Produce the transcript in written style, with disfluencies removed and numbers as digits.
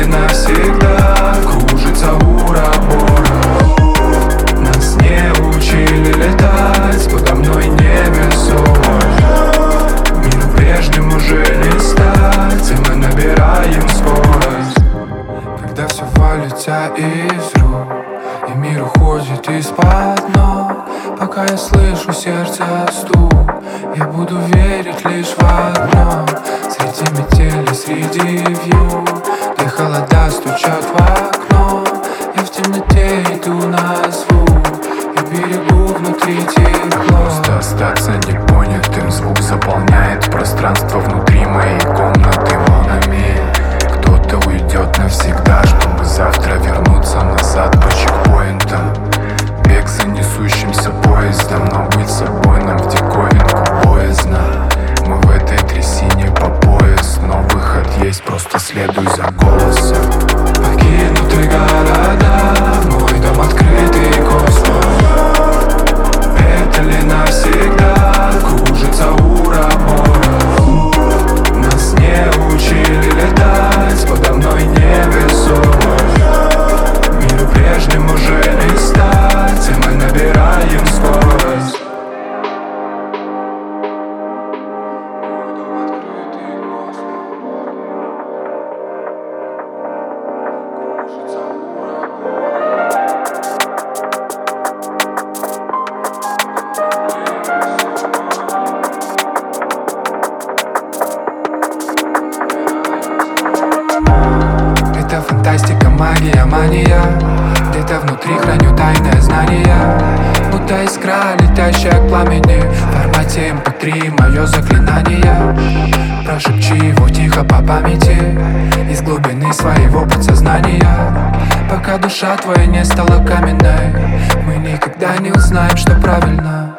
навсегда кружится ура-бура. Нас не учили летать, подо мной невесомо. Миру прежним уже не стать, и мы набираем скорость. Когда все валится из рук, и мир уходит из-под ног, пока я слышу сердце стук, я буду верить лишь в одно. Среди метели, среди вьюг, где холода стучат в окно, я в темноте иду на звук, я берегу внутри тепло. Просто остаться непонятым, звук заполняет пространство внутри моей комнаты. Монами кто-то уйдет навсегда, чтобы завтра вернуться назад по чекпоинтам. Бег за несущимся поездом, но быть собой нам в диковинку боязно. Мы в этой трясине по пояс, но выход есть, просто следуй за голосом. Покинутые города, мой дом открытый космос. Это ли навсегда кружится ура-бура. Нас не учили летать, подо мной невесомо. Миру прежним уже не стать, и мы набираем скорость. Это фантастика, магия, мания. Где-то внутри храню тайное знание, будто искра, летящая к пламени. В формате MP3 мое заклинание. Прошепчи его тихо по памяти из глубины своего подсознания. Пока душа твоя не стала каменной, мы никогда не узнаем, что правильно.